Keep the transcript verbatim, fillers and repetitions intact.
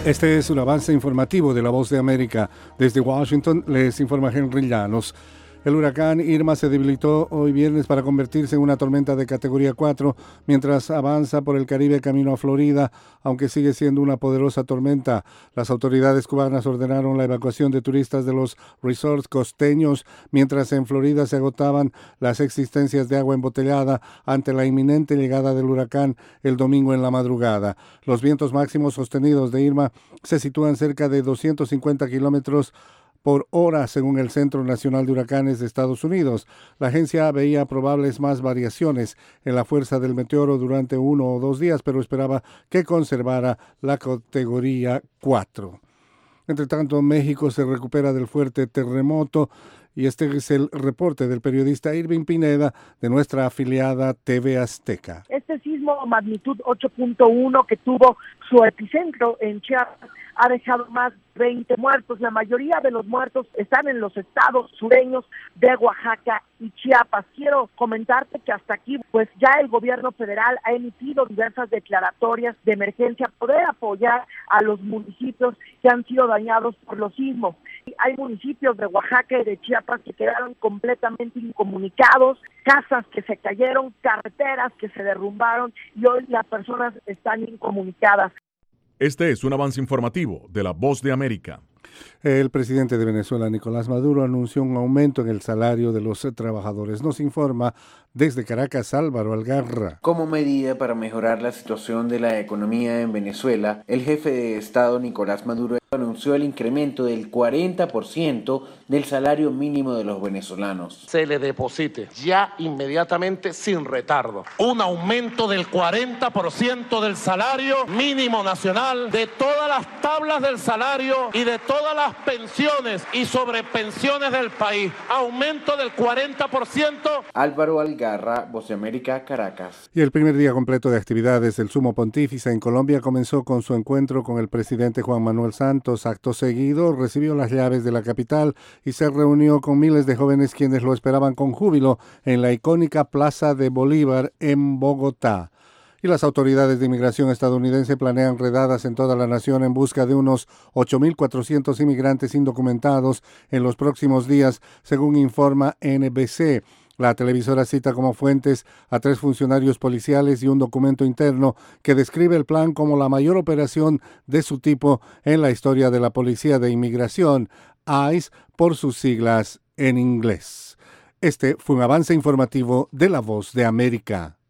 Este es un avance informativo de La Voz de América. Desde Washington les informa Henry Llanos. El huracán Irma se debilitó hoy viernes para convertirse en una tormenta de categoría cuatro mientras avanza por el Caribe camino a Florida, aunque sigue siendo una poderosa tormenta. Las autoridades cubanas ordenaron la evacuación de turistas de los resorts costeños, mientras en Florida se agotaban las existencias de agua embotellada ante la inminente llegada del huracán el domingo en la madrugada. Los vientos máximos sostenidos de Irma se sitúan cerca de doscientos cincuenta kilómetros por hora, según el Centro Nacional de Huracanes de Estados Unidos. La agencia veía probables más variaciones en la fuerza del meteoro durante uno o dos días, pero esperaba que conservara la categoría cuatro. Entre tanto, México se recupera del fuerte terremoto y este es el reporte del periodista Irving Pineda de nuestra afiliada T V Azteca. Este sismo magnitud ocho punto uno que tuvo su epicentro en Chiapas ha dejado más de veinte muertos. La mayoría de los muertos están en los estados sureños de Oaxaca y Chiapas. Quiero comentarte que hasta aquí, pues ya el gobierno federal ha emitido diversas declaratorias de emergencia para poder apoyar a los municipios que han sido dañados por los sismos. Hay municipios de Oaxaca y de Chiapas que quedaron completamente incomunicados, casas que se cayeron, carreteras que se derrumbaron y hoy las personas están incomunicadas. Este es un avance informativo de La Voz de América. El presidente de Venezuela, Nicolás Maduro, anunció un aumento en el salario de los trabajadores. Nos informa desde Caracas, Álvaro Algarra. Como medida para mejorar la situación de la economía en Venezuela, el jefe de Estado, Nicolás Maduro, anunció el incremento del cuarenta por ciento del salario mínimo de los venezolanos. Se le deposite ya inmediatamente, sin retardo, un aumento del cuarenta por ciento del salario mínimo nacional, de todas las tablas del salario y de todas las pensiones y sobrepensiones del país. Aumento del cuarenta por ciento. Álvaro Algarra, Voz de América, Caracas. Y el primer día completo de actividades del Sumo Pontífice en Colombia comenzó con su encuentro con el presidente Juan Manuel Santos. Acto seguido, recibió las llaves de la capital y se reunió con miles de jóvenes quienes lo esperaban con júbilo en la icónica Plaza de Bolívar en Bogotá. Y las autoridades de inmigración estadounidense planean redadas en toda la nación en busca de unos ocho mil cuatrocientos inmigrantes indocumentados en los próximos días, según informa N B C. La televisora cita como fuentes a tres funcionarios policiales y un documento interno que describe el plan como la mayor operación de su tipo en la historia de la Policía de Inmigración, ICE, por sus siglas en inglés. Este fue un avance informativo de La Voz de América.